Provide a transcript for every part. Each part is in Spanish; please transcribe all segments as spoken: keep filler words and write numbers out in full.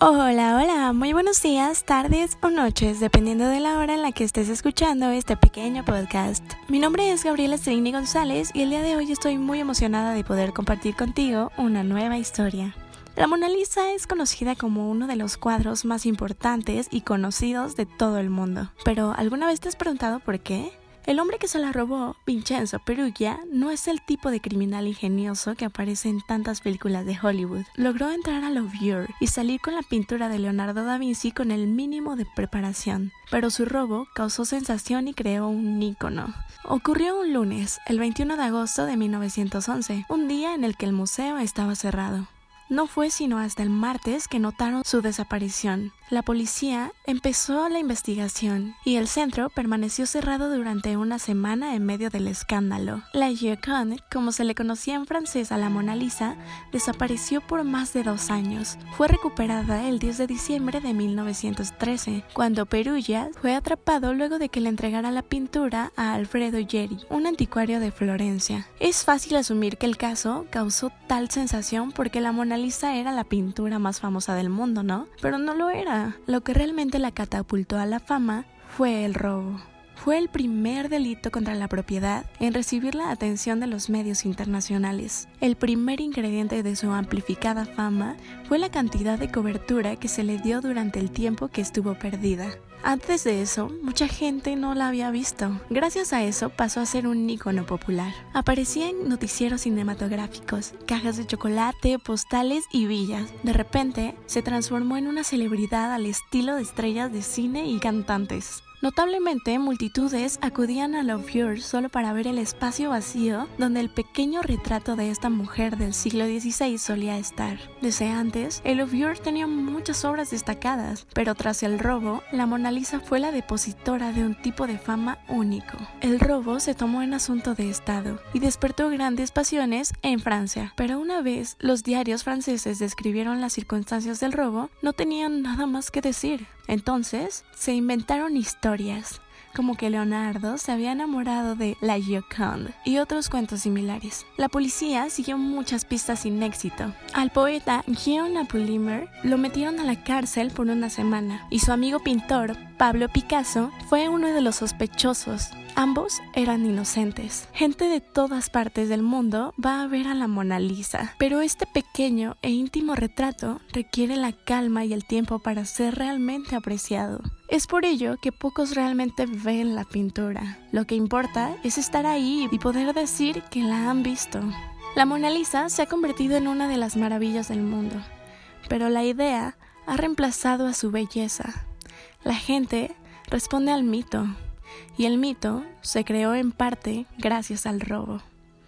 Hola, hola, muy buenos días, tardes o noches, dependiendo de la hora en la que estés escuchando este pequeño podcast. Mi nombre es Gabriela Strini González y el día de hoy estoy muy emocionada de poder compartir contigo una nueva historia. La Mona Lisa es conocida como uno de los cuadros más importantes y conocidos de todo el mundo. Pero, ¿alguna vez te has preguntado por qué? El hombre que se la robó, Vincenzo Peruggia, no es el tipo de criminal ingenioso que aparece en tantas películas de Hollywood. Logró entrar al Louvre y salir con la pintura de Leonardo da Vinci con el mínimo de preparación, pero su robo causó sensación y creó un ícono. Ocurrió un lunes, el veintiuno de agosto de mil novecientos once, un día en el que el museo estaba cerrado. No fue sino hasta el martes que notaron su desaparición. La policía empezó la investigación y el centro permaneció cerrado durante una semana en medio del escándalo. La Gioconde, como se le conocía en francés a la Mona Lisa, desapareció por más de dos años. Fue recuperada el diez de diciembre de mil novecientos trece, cuando Peruggia fue atrapado luego de que le entregara la pintura a Alfredo Geri, un anticuario de Florencia. Es fácil asumir que el caso causó tal sensación porque la Mona Lisa era la pintura más famosa del mundo, ¿no? Pero no lo era. Lo que realmente la catapultó a la fama fue el robo. Fue el primer delito contra la propiedad en recibir la atención de los medios internacionales. El primer ingrediente de su amplificada fama fue la cantidad de cobertura que se le dio durante el tiempo que estuvo perdida. Antes de eso, mucha gente no la había visto. Gracias a eso pasó a ser un ícono popular. Aparecía en noticieros cinematográficos, cajas de chocolate, postales y villas. De repente, se transformó en una celebridad al estilo de estrellas de cine y cantantes. Notablemente, multitudes acudían a Louvre solo para ver el espacio vacío donde el pequeño retrato de esta mujer del siglo dieciséis solía estar. Desde antes, el Louvre tenía muchas obras destacadas, pero tras el robo, la Mona Lisa fue la depositora de un tipo de fama único. El robo se tomó en asunto de Estado y despertó grandes pasiones en Francia, pero una vez los diarios franceses describieron las circunstancias del robo, no tenían nada más que decir. Entonces, se inventaron historias, como que Leonardo se había enamorado de la Gioconde y otros cuentos similares. La policía siguió muchas pistas sin éxito. Al poeta Guillaume Apollinaire lo metieron a la cárcel por una semana y su amigo pintor Pablo Picasso fue uno de los sospechosos. Ambos eran inocentes. Gente de todas partes del mundo va a ver a la Mona Lisa, pero este pequeño e íntimo retrato requiere la calma y el tiempo para ser realmente apreciado. Es por ello que pocos realmente ven la pintura. Lo que importa es estar ahí y poder decir que la han visto. La Mona Lisa se ha convertido en una de las maravillas del mundo, pero la idea ha reemplazado a su belleza. La gente responde al mito. Y el mito se creó en parte gracias al robo.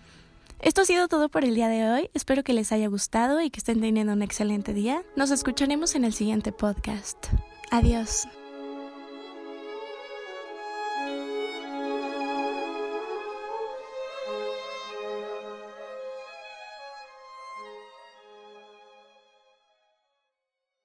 Esto ha sido todo por el día de hoy. Espero que les haya gustado y que estén teniendo un excelente día. Nos escucharemos en el siguiente podcast. Adiós.